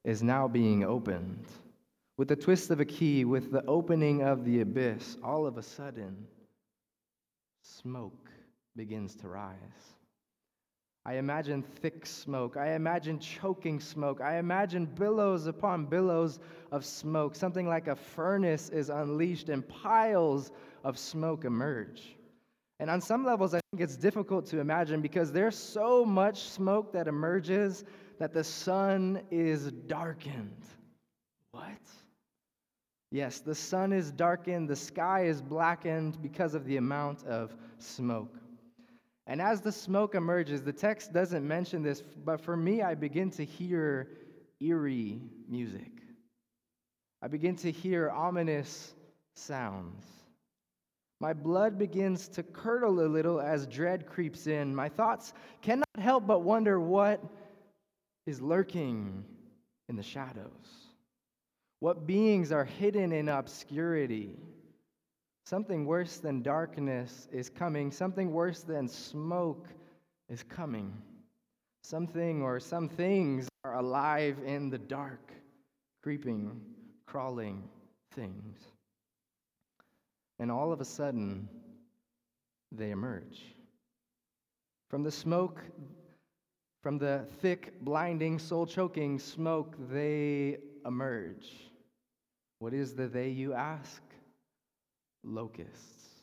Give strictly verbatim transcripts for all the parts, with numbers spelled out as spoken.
is now being opened. With the twist of a key, with the opening of the abyss, all of a sudden, smoke begins to rise. I imagine thick smoke. I imagine choking smoke. I imagine billows upon billows of smoke. Something like a furnace is unleashed and piles of smoke emerge. And on some levels, I think it's difficult to imagine because there's so much smoke that emerges that the sun is darkened. What? Yes, the sun is darkened, the sky is blackened because of the amount of smoke. And as the smoke emerges, the text doesn't mention this, but for me, I begin to hear eerie music. I begin to hear ominous sounds. My blood begins to curdle a little as dread creeps in. My thoughts cannot help but wonder what is lurking in the shadows. What beings are hidden in obscurity? Something worse than darkness is coming. Something worse than smoke is coming. Something or some things are alive in the dark, creeping, crawling things. And all of a sudden, they emerge. From the smoke, from the thick, blinding, soul-choking smoke, they emerge. What is the they, you ask? Locusts.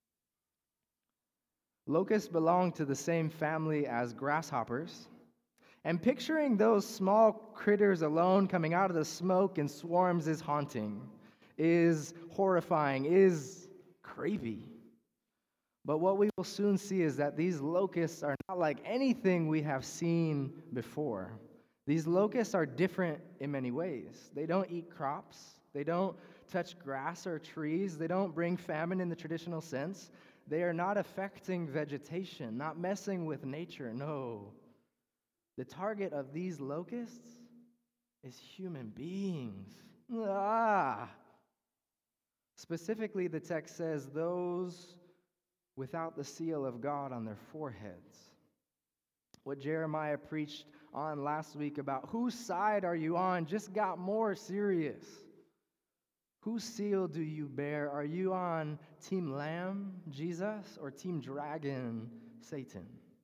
Locusts belong to the same family as grasshoppers. And picturing those small critters alone coming out of the smoke in swarms is haunting, is horrifying, is creepy. But what we will soon see is that these locusts are not like anything we have seen before. These locusts are different in many ways. They don't eat crops. They don't touch grass or trees. They don't bring famine in the traditional sense. They are not affecting vegetation, not messing with nature. No. The target of these locusts is human beings. Ah! Specifically, the text says those without the seal of God on their foreheads. What Jeremiah preached on last week about whose side are you on just got more serious. Whose seal do you bear? Are you on Team Lamb, Jesus, or Team Dragon, Satan?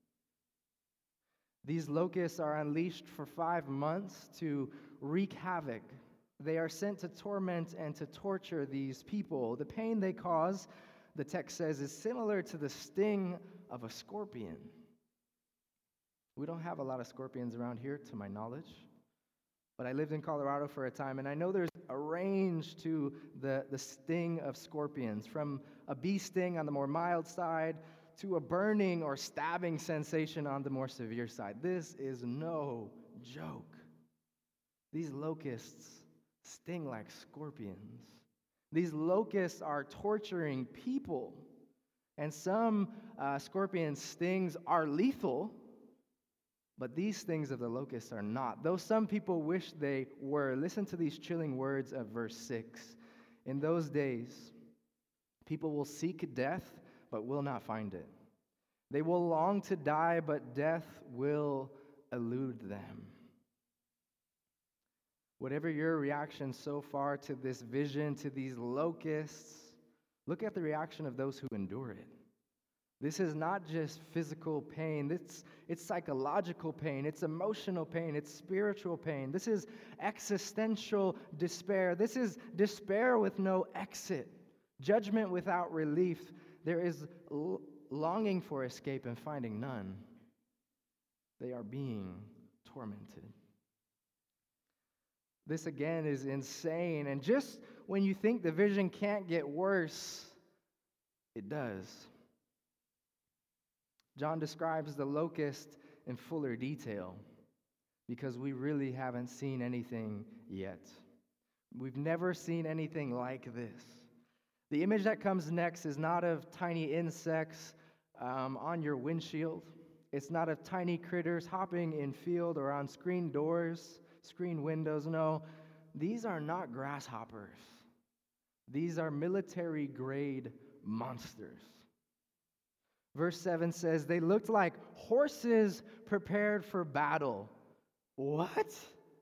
These locusts are unleashed for five months to wreak havoc. They are sent to torment and to torture these people. The pain they cause, the text says, is similar to the sting of a scorpion. We don't have a lot of scorpions around here, to my knowledge. But I lived in Colorado for a time, and I know there's a range to the, the sting of scorpions, from a bee sting on the more mild side to a burning or stabbing sensation on the more severe side. This is no joke. These locusts sting like scorpions. These locusts are torturing people, and some uh, scorpion stings are lethal. But these things of the locusts are not, though some people wish they were. Listen to these chilling words of verse six. In those days, people will seek death, but will not find it. They will long to die, but death will elude them. Whatever your reaction so far to this vision, to these locusts, look at the reaction of those who endure it. This is not just physical pain. It's, it's psychological pain. It's emotional pain. It's spiritual pain. This is existential despair. This is despair with no exit, judgment without relief. There is l- longing for escape and finding none. They are being tormented. This again is insane. And just when you think the vision can't get worse, it does. John describes the locust in fuller detail because we really haven't seen anything yet. We've never seen anything like this. The image that comes next is not of tiny insects um, on your windshield. It's not of tiny critters hopping in field or on screen doors, screen windows. No, these are not grasshoppers. These are military-grade monsters. Verse seven says, they looked like horses prepared for battle. What?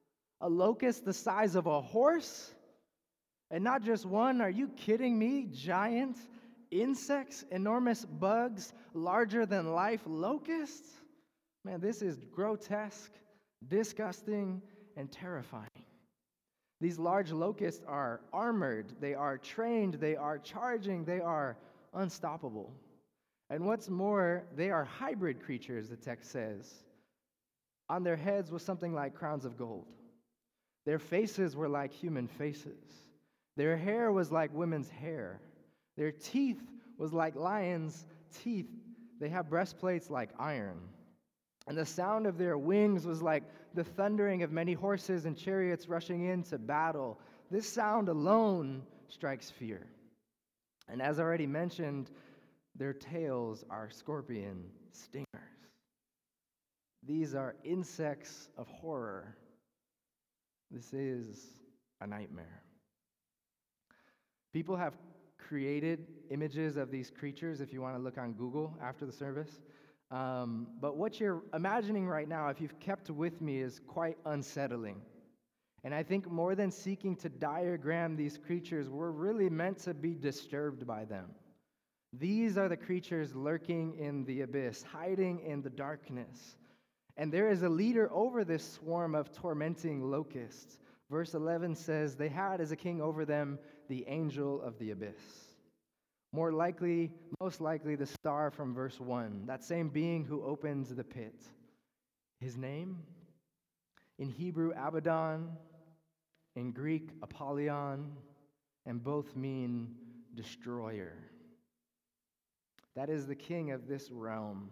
A locust the size of a horse? And not just one, are you kidding me? Giant insects, enormous bugs, larger than life locusts? Man, this is grotesque, disgusting, and terrifying. These large locusts are armored, they are trained, they are charging, they are unstoppable. And what's more, they are hybrid creatures, the text says. On their heads was something like crowns of gold. Their faces were like human faces. Their hair was like women's hair. Their teeth was like lions' teeth. They have breastplates like iron. And the sound of their wings was like the thundering of many horses and chariots rushing into battle. This sound alone strikes fear. And as already mentioned, their tails are scorpion stingers. These are insects of horror. This is a nightmare. People have created images of these creatures if you want to look on Google after the service. Um, but what you're imagining right now, if you've kept with me, is quite unsettling. And I think more than seeking to diagram these creatures, we're really meant to be disturbed by them. These are the creatures lurking in the abyss, hiding in the darkness. And there is a leader over this swarm of tormenting locusts. Verse eleven says, they had as a king over them the angel of the abyss. More likely, most likely, the star from verse one, that same being who opens the pit. His name? In Hebrew, Abaddon. In Greek, Apollyon. And both mean destroyer. That is the king of this realm.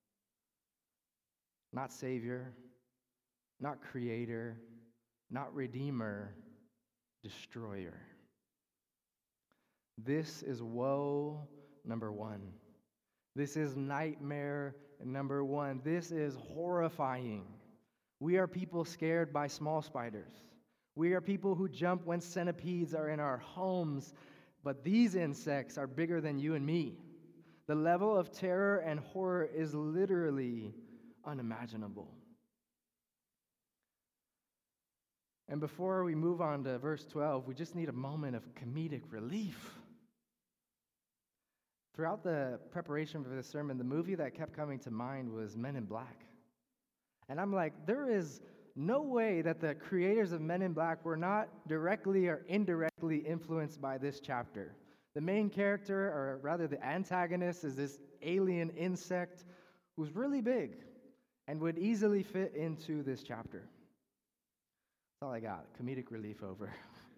Not savior, not creator, not redeemer, destroyer. This is woe number one. This is nightmare number one. This is horrifying. We are people scared by small spiders. We are people who jump when centipedes are in our homes, but these insects are bigger than you and me. The level of terror and horror is literally unimaginable. And before we move on to verse twelve, we just need a moment of comedic relief. Throughout the preparation for this sermon, the movie that kept coming to mind was Men in Black. And I'm like, there is no way that the creators of Men in Black were not directly or indirectly influenced by this chapter. The main character, or rather the antagonist, is this alien insect who's really big and would easily fit into this chapter. That's all I got. Comedic relief over.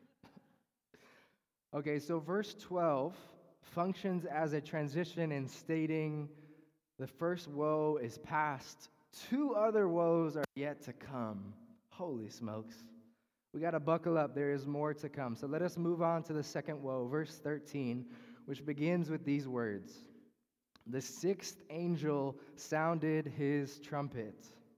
Okay, so verse twelve functions as a transition in stating the first woe is past, two other woes are yet to come. Holy smokes. We got to buckle up. There is more to come. So let us move on to the second woe, verse thirteen, which begins with these words. The sixth angel sounded his trumpet.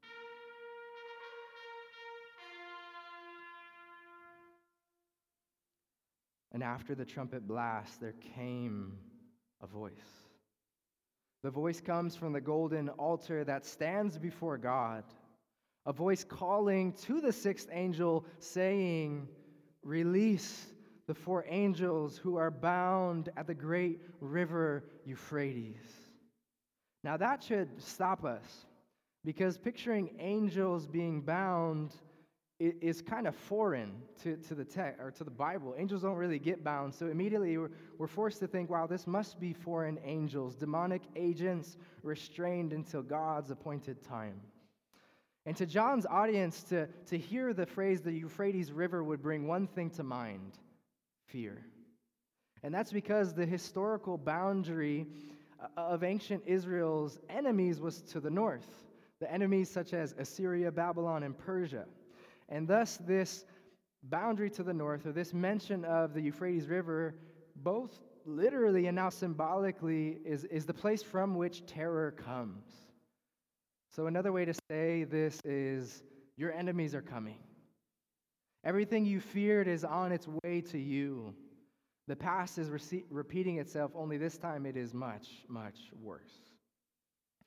And after the trumpet blast, there came a voice. The voice comes from the golden altar that stands before God. A voice calling to the sixth angel, saying, release the four angels who are bound at the great river Euphrates. Now that should stop us, because picturing angels being bound is kind of foreign to, to the text or to the Bible. Angels don't really get bound, so immediately we're, we're forced to think, wow, this must be foreign angels, demonic agents restrained until God's appointed time. And to John's audience, to, to hear the phrase the Euphrates River would bring one thing to mind: fear. And that's because the historical boundary of ancient Israel's enemies was to the north, the enemies such as Assyria, Babylon, and Persia. And thus this boundary to the north, or this mention of the Euphrates River, both literally and now symbolically, is, is the place from which terror comes. So another way to say this is, your enemies are coming. Everything you feared is on its way to you. The past is rece- repeating itself, only this time it is much, much worse.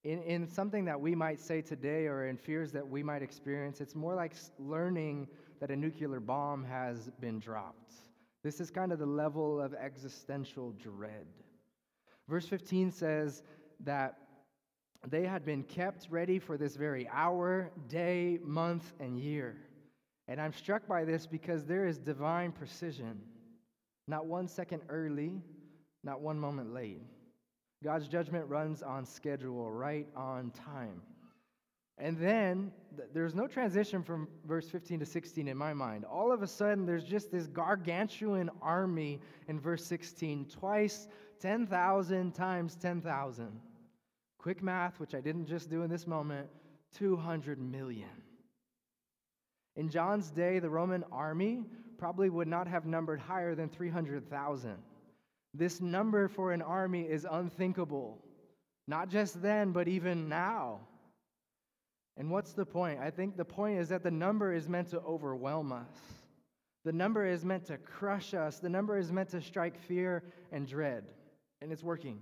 In, in something that we might say today or in fears that we might experience, it's more like s- learning that a nuclear bomb has been dropped. This is kind of the level of existential dread. Verse fifteen says that they had been kept ready for this very hour, day, month, and year. And I'm struck by this because there is divine precision. Not one second early, not one moment late. God's judgment runs on schedule, right on time. And then th- there's no transition from verse fifteen to sixteen in my mind. All of a sudden, there's just this gargantuan army in verse sixteen, twice ten thousand times ten thousand. Quick math, which I didn't just do in this moment, two hundred million. In John's day, the Roman army probably would not have numbered higher than three hundred thousand. This number for an army is unthinkable, not just then, but even now. And what's the point? I think the point is that the number is meant to overwhelm us. The number is meant to crush us. The number is meant to strike fear and dread. And it's working.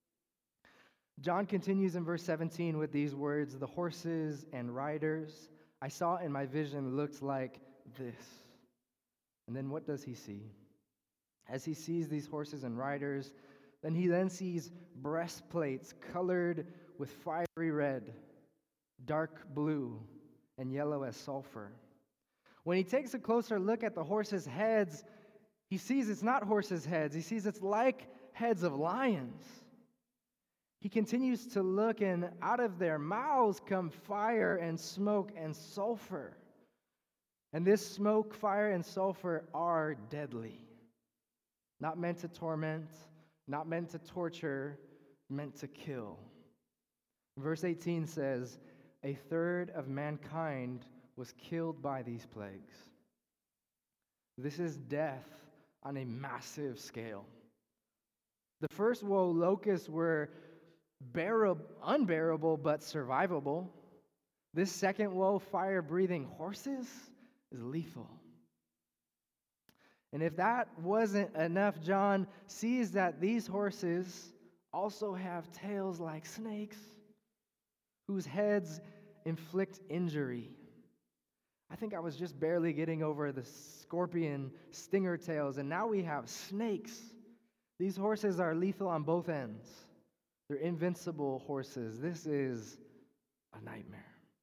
John continues in verse seventeen with these words, "The horses and riders I saw in my vision looked like this." And then what does he see? As he sees these horses and riders, then he then sees breastplates colored with fiery red, dark blue, and yellow as sulfur. When he takes a closer look at the horses' heads, he sees it's not horses' heads. He sees it's like heads of lions. He continues to look, and out of their mouths come fire and smoke and sulfur. And this smoke, fire, and sulfur are deadly. Not meant to torment, not meant to torture, meant to kill. Verse eighteen says, "A third of mankind was killed by these plagues." This is death on a massive scale. The first woe, locusts, were bearable, unbearable but survivable. This second woe, fire-breathing horses, is lethal. And if that wasn't enough, John sees that these horses also have tails like snakes, whose heads inflict injury. I think I was just barely getting over the scorpion stinger tails, and now we have snakes. These horses are lethal on both ends. They're invincible horses. This is a nightmare.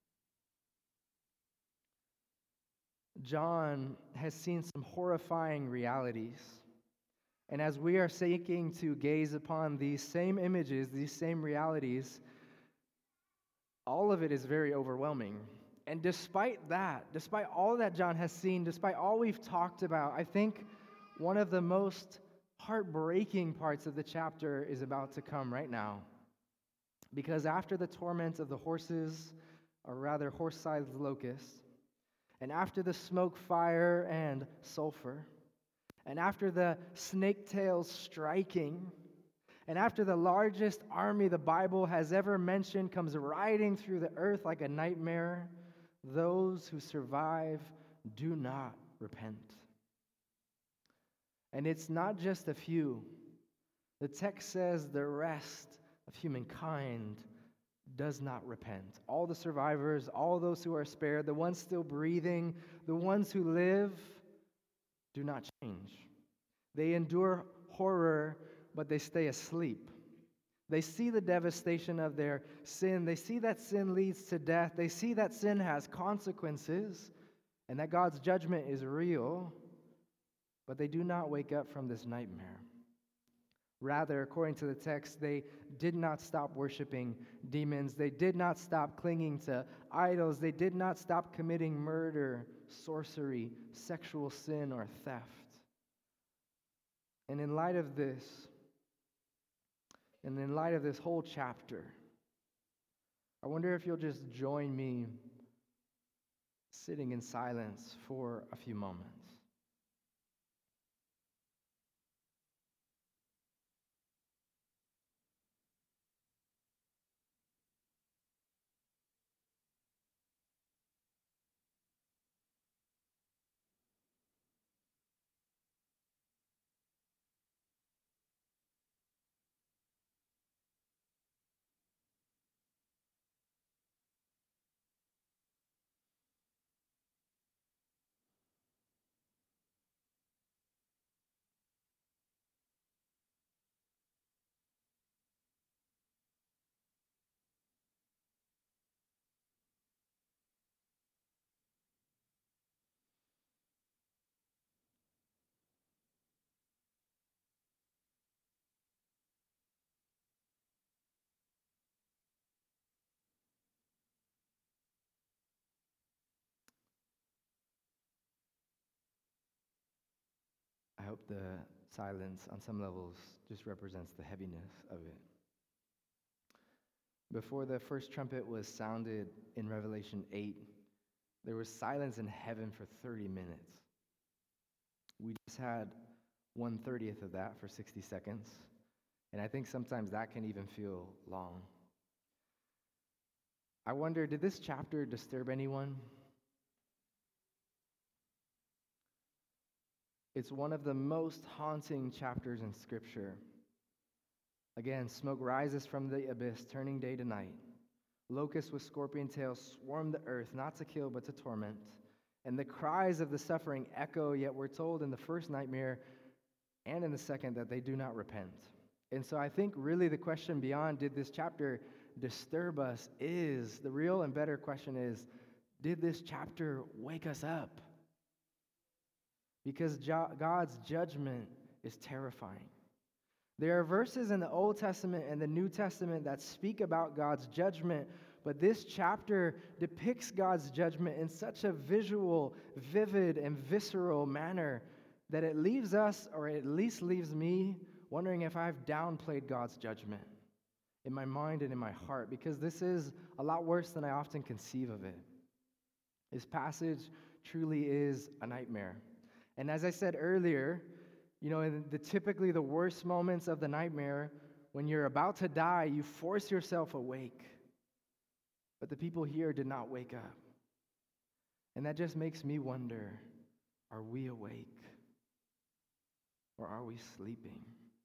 John has seen some horrifying realities. And as we are seeking to gaze upon these same images, these same realities, all of it is very overwhelming. And despite that, despite all that John has seen, despite all we've talked about, I think one of the most heartbreaking parts of the chapter is about to come right now. Because after the torment of the horses, or rather horse-sized locusts, and after the smoke, fire, and sulfur, and after the snake tails striking, and after the largest army the Bible has ever mentioned comes riding through the earth like a nightmare, those who survive do not repent. And it's not just a few. The text says the rest of humankind does not repent. All the survivors, all those who are spared, the ones still breathing, the ones who live, do not change. They endure horror, but they stay asleep. They see the devastation of their sin. They see that sin leads to death. They see that sin has consequences and that God's judgment is real, but they do not wake up from this nightmare. Rather, according to the text, they did not stop worshiping demons. They did not stop clinging to idols. They did not stop committing murder, sorcery, sexual sin, or theft. And in light of this, and in light of this whole chapter, I wonder if you'll just join me sitting in silence for a few moments. hope the silence on some levels just represents the heaviness of it. Before the first trumpet was sounded in Revelation eight, there was silence in heaven for thirty minutes. We just had one thirtieth of that for sixty seconds, and I think sometimes that can even feel long. I wonder, did this chapter disturb anyone? It's one of the most haunting chapters in Scripture. Again, smoke rises from the abyss, turning day to night. Locusts with scorpion tails swarm the earth, not to kill, but to torment. And the cries of the suffering echo, yet we're told in the first nightmare and in the second that they do not repent. And so I think really the question beyond, did this chapter disturb us, is, the real and better question is, did this chapter wake us up? Because jo- God's judgment is terrifying. There are verses in the Old Testament and the New Testament that speak about God's judgment, but this chapter depicts God's judgment in such a visual, vivid, and visceral manner that it leaves us, or at least leaves me, wondering if I've downplayed God's judgment in my mind and in my heart, because this is a lot worse than I often conceive of it. This passage truly is a nightmare. And as I said earlier, you know, in the typically the worst moments of the nightmare, when you're about to die, you force yourself awake. But the people here did not wake up. And that just makes me wonder, are we awake? Or are we sleeping?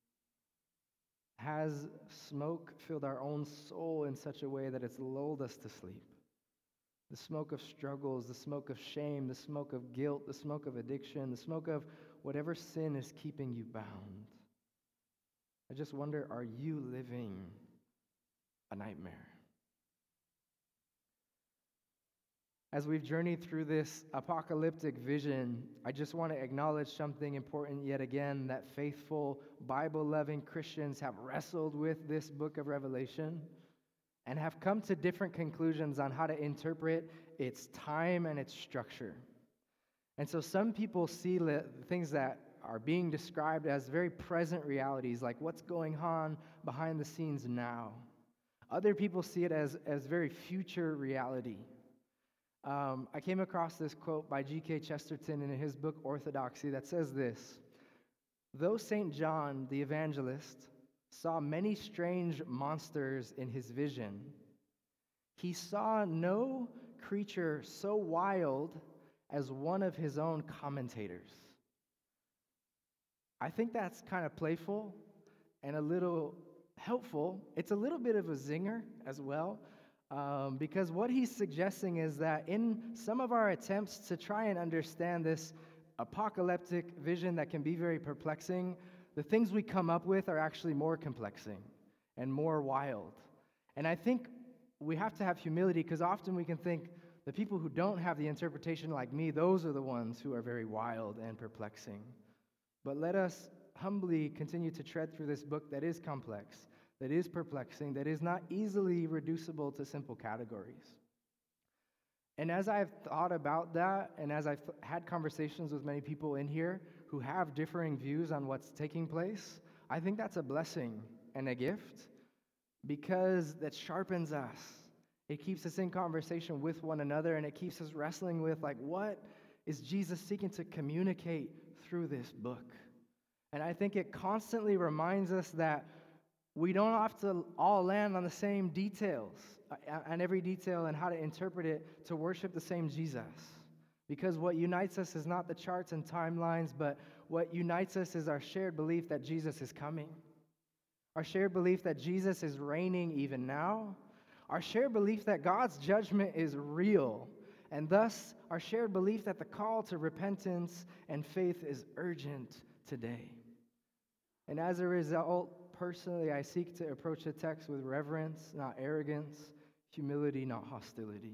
Has smoke filled our own soul in such a way that it's lulled us to sleep? The smoke of struggles, the smoke of shame, the smoke of guilt, the smoke of addiction, the smoke of whatever sin is keeping you bound. I just wonder, are you living a nightmare? As we've journeyed through this apocalyptic vision, I just want to acknowledge something important yet again, that faithful, Bible-loving Christians have wrestled with this book of Revelation and have come to different conclusions on how to interpret its time and its structure. And so some people see le- things that are being described as very present realities, like what's going on behind the scenes now. Other people see it as, as very future reality. Um, I came across this quote by G K Chesterton in his book Orthodoxy that says this: "Though Saint John the Evangelist saw many strange monsters in his vision, he saw no creature so wild as one of his own commentators." I think that's kind of playful and a little helpful. It's a little bit of a zinger as well, um, because what he's suggesting is that in some of our attempts to try and understand this apocalyptic vision that can be very perplexing, the things we come up with are actually more complexing and more wild. And I think we have to have humility, because often we can think the people who don't have the interpretation like me, those are the ones who are very wild and perplexing. But let us humbly continue to tread through this book that is complex, that is perplexing, that is not easily reducible to simple categories. And as I've thought about that, and as I've had conversations with many people in here who have differing views on what's taking place, I think that's a blessing and a gift, because that sharpens us. It keeps us in conversation with one another, and it keeps us wrestling with, like, what is Jesus seeking to communicate through this book? And I think it constantly reminds us that we don't have to all land on the same details, and every detail and how to interpret it to worship the same Jesus. Because what unites us is not the charts and timelines, but what unites us is our shared belief that Jesus is coming. Our shared belief that Jesus is reigning even now. Our shared belief that God's judgment is real. And thus, our shared belief that the call to repentance and faith is urgent today. And as a result, personally, I seek to approach the text with reverence, not arrogance, humility, not hostility.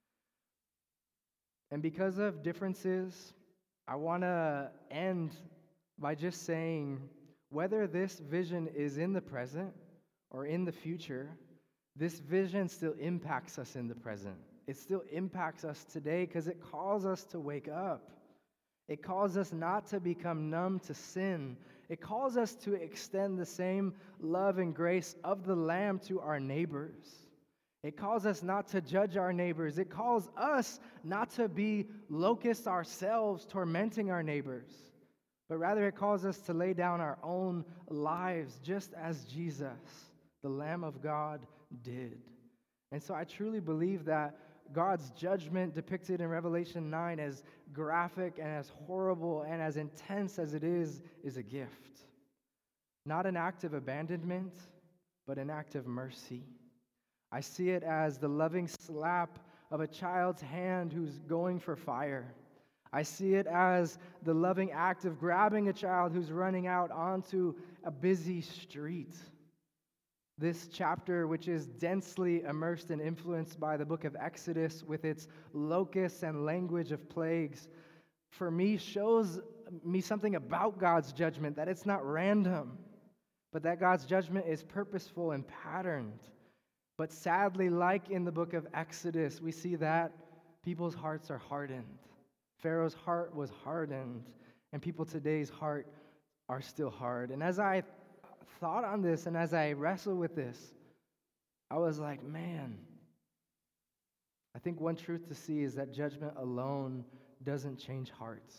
And because of differences, I want to end by just saying, whether this vision is in the present or in the future, this vision still impacts us in the present. It still impacts us today because it calls us to wake up. It calls us not to become numb to sin. It calls us to extend the same love and grace of the Lamb to our neighbors. It calls us not to judge our neighbors. It calls us not to be locusts ourselves, tormenting our neighbors. But rather it calls us to lay down our own lives, just as Jesus, the Lamb of God, did. And so I truly believe that God's judgment depicted in Revelation nine, as graphic and as horrible and as intense as it is, is a gift. Not an act of abandonment, but an act of mercy. I see it as the loving slap of a child's hand who's going for fire. I see it as the loving act of grabbing a child who's running out onto a busy street. This chapter, which is densely immersed and influenced by the book of Exodus with its locusts and language of plagues, for me shows me something about God's judgment, that it's not random, but that God's judgment is purposeful and patterned. But sadly, like in the book of Exodus, we see that people's hearts are hardened. Pharaoh's heart was hardened, and people today's heart are still hard. And as I thought on this and as I wrestled with this, I was like, man, I think one truth to see is that judgment alone doesn't change hearts.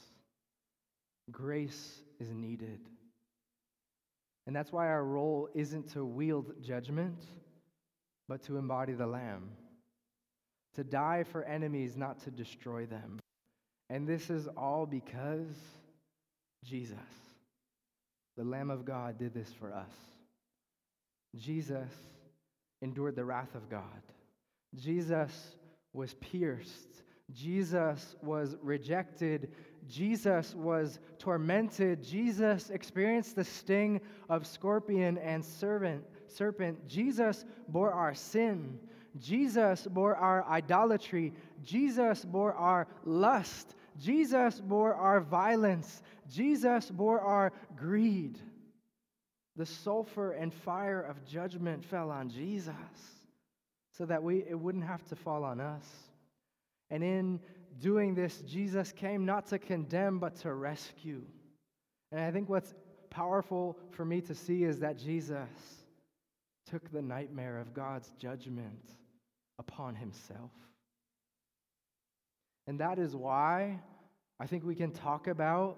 Grace is needed. And that's why our role isn't to wield judgment, but to embody the Lamb. To die for enemies, not to destroy them. And this is all because Jesus, the Lamb of God, did this for us. Jesus endured the wrath of God. Jesus was pierced. Jesus was rejected. Jesus was tormented. Jesus experienced the sting of scorpion and serpent. serpent. Jesus bore our sin. Jesus bore our idolatry. Jesus bore our lust. Jesus bore our violence. Jesus bore our greed. The sulfur and fire of judgment fell on Jesus so that we it wouldn't have to fall on us. And in doing this, Jesus came not to condemn, but to rescue. And I think what's powerful for me to see is that Jesus took the nightmare of God's judgment upon himself. And that is why I think we can talk about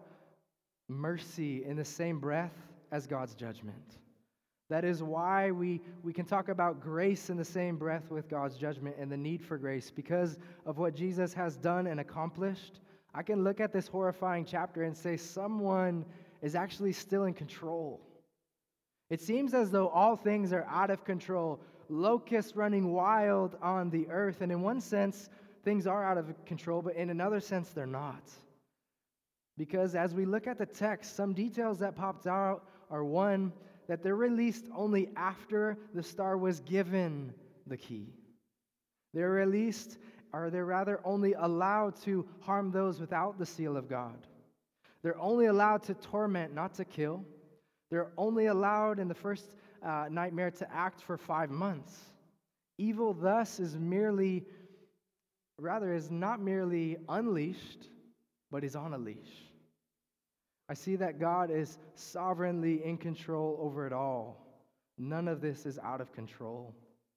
mercy in the same breath as God's judgment. That is why we, we can talk about grace in the same breath with God's judgment and the need for grace. Because of what Jesus has done and accomplished, I can look at this horrifying chapter and say someone is actually still in control. It seems as though all things are out of control, locusts running wild on the earth. And in one sense, things are out of control, but in another sense, they're not. Because as we look at the text, some details that popped out are one, that they're released only after the star was given the key. They're released, or they're rather only allowed to harm those without the seal of God. They're only allowed to torment, not to kill. They're only allowed in the first uh, nightmare to act for five months. Evil thus is merely, rather is not merely unleashed, but is on a leash. I see that God is sovereignly in control over it all. None of this is out of control.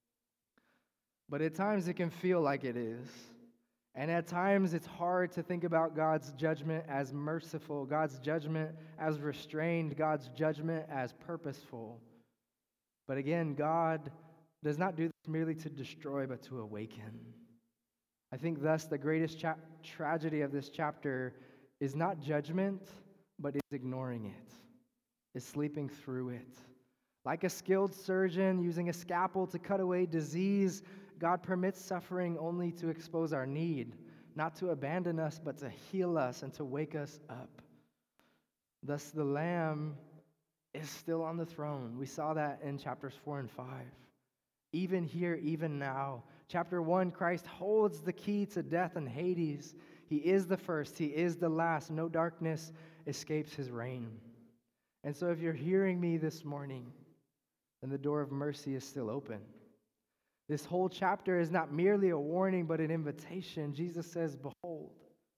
But at times it can feel like it is. And at times it's hard to think about God's judgment as merciful, God's judgment as restrained, God's judgment as purposeful. But again, God does not do this merely to destroy, but to awaken. I think thus the greatest cha- tragedy of this chapter is not judgment, but is ignoring it, is sleeping through it. Like a skilled surgeon using a scalpel to cut away disease, God permits suffering only to expose our need, not to abandon us, but to heal us and to wake us up. Thus, the Lamb is still on the throne. We saw that in chapters four and five. Even here, even now. Chapter one, Christ holds the key to death and Hades. He is the first. He is the last. No darkness escapes his reign. And so if you're hearing me this morning, then the door of mercy is still open. This whole chapter is not merely a warning, but an invitation. Jesus says, behold,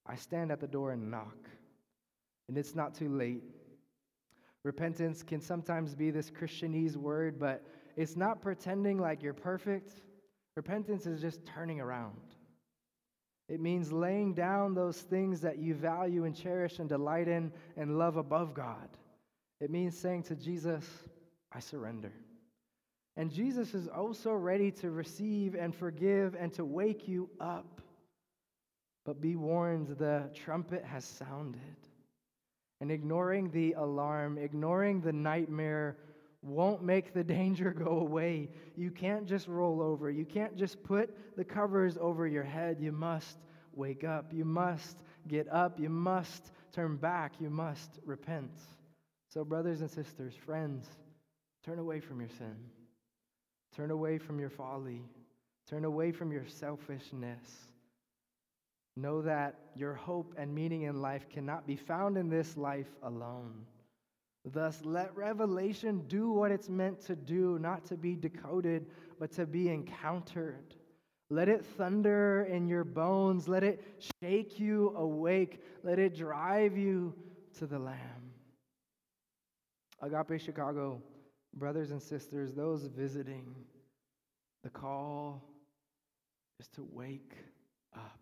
I stand at the door and knock, and it's not too late. Repentance can sometimes be this Christianese word, but it's not pretending like you're perfect. Repentance is just turning around. It means laying down those things that you value and cherish and delight in and love above God. It means saying to Jesus, I surrender. And Jesus is also ready to receive and forgive and to wake you up. But be warned, the trumpet has sounded. And ignoring the alarm, ignoring the nightmare won't make the danger go away. You can't just roll over. You can't just put the covers over your head. You must wake up. You must get up. You must turn back. You must repent. So, brothers and sisters, friends, turn away from your sin. Turn away from your folly. Turn away from your selfishness. Know that your hope and meaning in life cannot be found in this life alone. Thus, let revelation do what it's meant to do, not to be decoded, but to be encountered. Let it thunder in your bones. Let it shake you awake. Let it drive you to the Lamb. Agape Chicago, brothers and sisters, those visiting, the call is to wake up.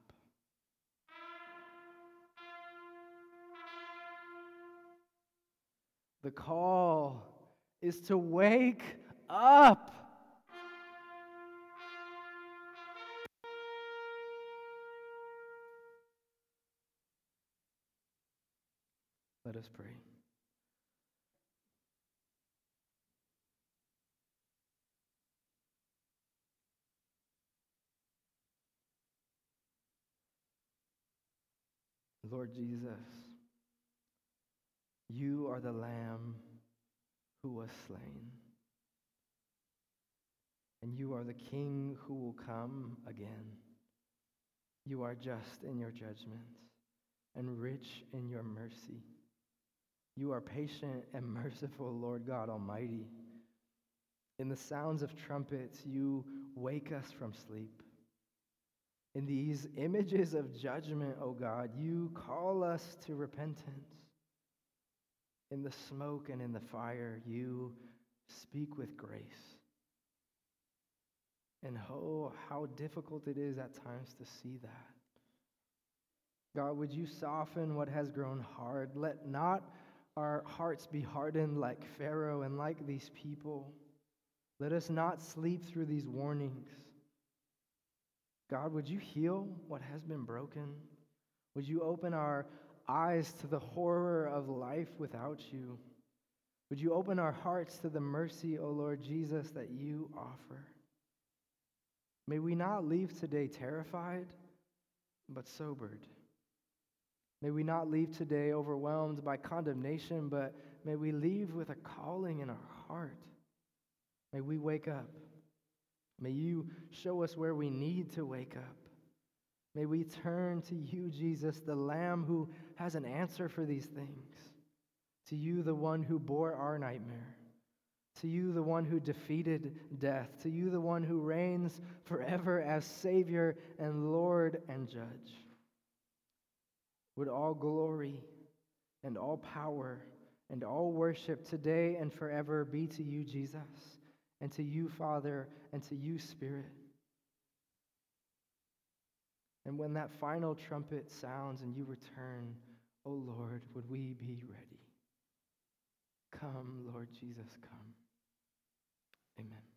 The call is to wake up. Let us pray. Lord Jesus, you are the Lamb who was slain. And you are the King who will come again. You are just in your judgments and rich in your mercy. You are patient and merciful, Lord God Almighty. In the sounds of trumpets, you wake us from sleep. In these images of judgment, O God, you call us to repentance. In the smoke and in the fire, you speak with grace. And oh, how difficult it is at times to see that. God, would you soften what has grown hard? Let not our hearts be hardened like Pharaoh and like these people. Let us not sleep through these warnings. God, would you heal what has been broken? Would you open our eyes to the horror of life without you? Would you open our hearts to the mercy, O Lord Jesus, that you offer? May we not leave today terrified, but sobered. May we not leave today overwhelmed by condemnation, but may we leave with a calling in our heart. May we wake up. May you show us where we need to wake up. May we turn to you, Jesus, the Lamb who has an answer for these things. To you, the one who bore our nightmare. To you, the one who defeated death. To you, the one who reigns forever as Savior and Lord and Judge. Would all glory and all power and all worship today and forever be to you, Jesus, and to you, Father, and to you, Spirit. And when that final trumpet sounds and you return, O Lord, would we be ready? Come, Lord Jesus, come. Amen.